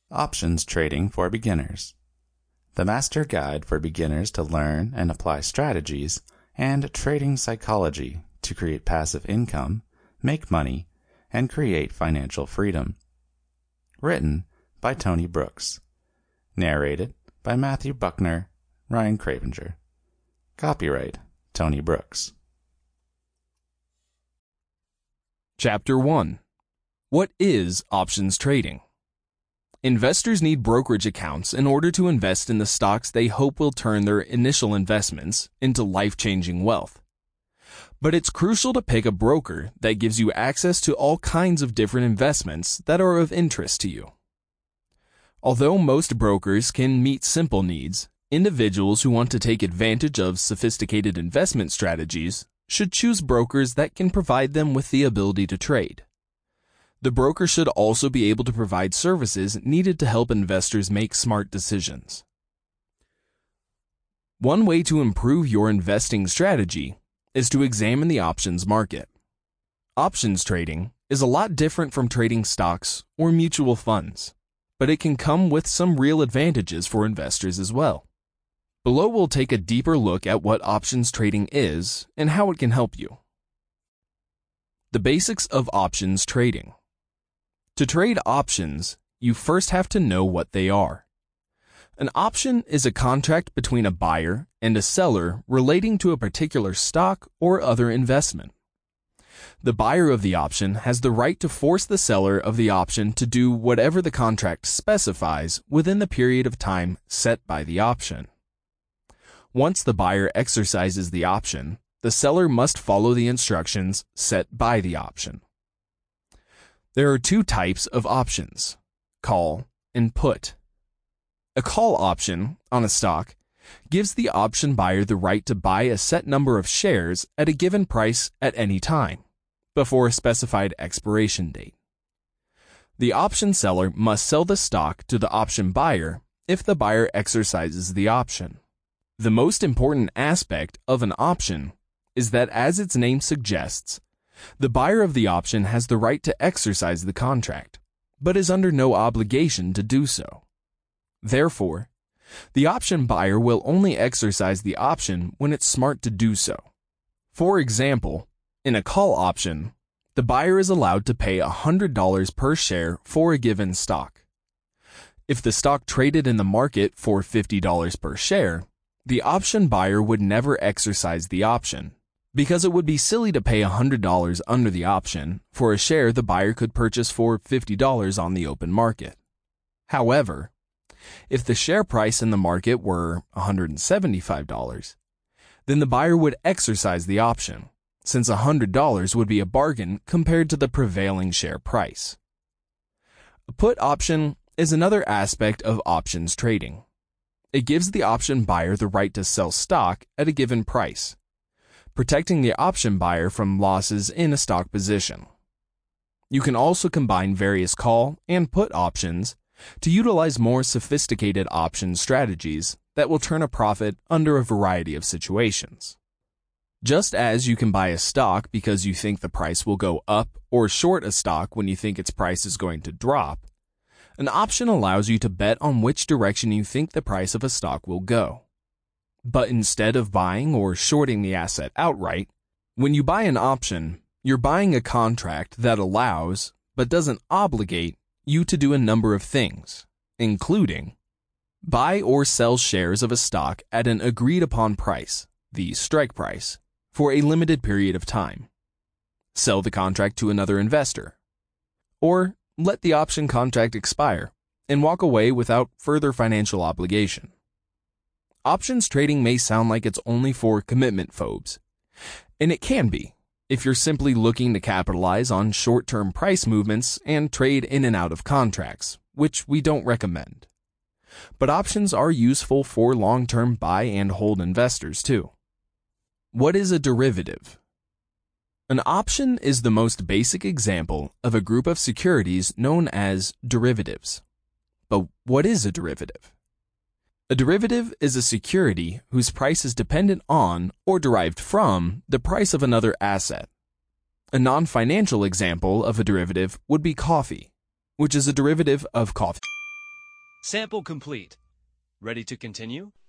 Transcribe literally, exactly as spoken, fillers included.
Options Trading for Beginners. The master guide for beginners to learn and apply strategies and trading psychology to create passive income, make money, and create financial freedom. Written by Tony Brooks. Narrated by Matthew Buckner, Ryan Cravenger. Copyright Tony Brooks. Chapter one. What is options trading? Investors need brokerage accounts in order to invest in the stocks they hope will turn their initial investments into life-changing wealth. But it's crucial to pick a broker that gives you access to all kinds of different investments that are of interest to you. Although most brokers can meet simple needs, individuals who want to take advantage of sophisticated investment strategies should choose brokers that can provide them with the ability to trade. The broker should also be able to provide services needed to help investors make smart decisions. One way to improve your investing strategy is to examine the options market. Options trading is a lot different from trading stocks or mutual funds, but it can come with some real advantages for investors as well. Below we'll take a deeper look at what options trading is and how it can help you. The basics of options trading. To trade options, you first have to know what they are. An option is a contract between a buyer and a seller relating to a particular stock or other investment. The buyer of the option has the right to force the seller of the option to do whatever the contract specifies within the period of time set by the option. Once the buyer exercises the option, the seller must follow the instructions set by the option. There are two types of options, call and put. A call option on a stock gives the option buyer the right to buy a set number of shares at a given price at any time, before a specified expiration date. The option seller must sell the stock to the option buyer if the buyer exercises the option. The most important aspect of an option is that, as its name suggests, the buyer of the option has the right to exercise the contract, but is under no obligation to do so. Therefore, the option buyer will only exercise the option when it's smart to do so. For example, in a call option, the buyer is allowed to pay one hundred dollars per share for a given stock. If the stock traded in the market for fifty dollars per share, the option buyer would never exercise the option, because it would be silly to pay one hundred dollars under the option for a share the buyer could purchase for fifty dollars on the open market. However, if the share price in the market were one hundred seventy-five dollars, then the buyer would exercise the option, since one hundred dollars would be a bargain compared to the prevailing share price. A put option is another aspect of options trading. It gives the option buyer the right to sell stock at a given price, protecting the option buyer from losses in a stock position. You can also combine various call and put options to utilize more sophisticated option strategies that will turn a profit under a variety of situations. Just as you can buy a stock because you think the price will go up or short a stock when you think its price is going to drop, an option allows you to bet on which direction you think the price of a stock will go. But instead of buying or shorting the asset outright, when you buy an option, you're buying a contract that allows, but doesn't obligate, you to do a number of things, including buy or sell shares of a stock at an agreed-upon price, the strike price, for a limited period of time, sell the contract to another investor, or let the option contract expire and walk away without further financial obligation. Options trading may sound like it's only for commitment phobes, and it can be if you're simply looking to capitalize on short-term price movements and trade in and out of contracts, which we don't recommend. But options are useful for long-term buy and hold investors too. What is a derivative? An option is the most basic example of a group of securities known as derivatives. But what is a derivative? A derivative is a security whose price is dependent on or derived from the price of another asset. A non-financial example of a derivative would be coffee, which is a derivative of coffee. Sample complete. Ready to continue?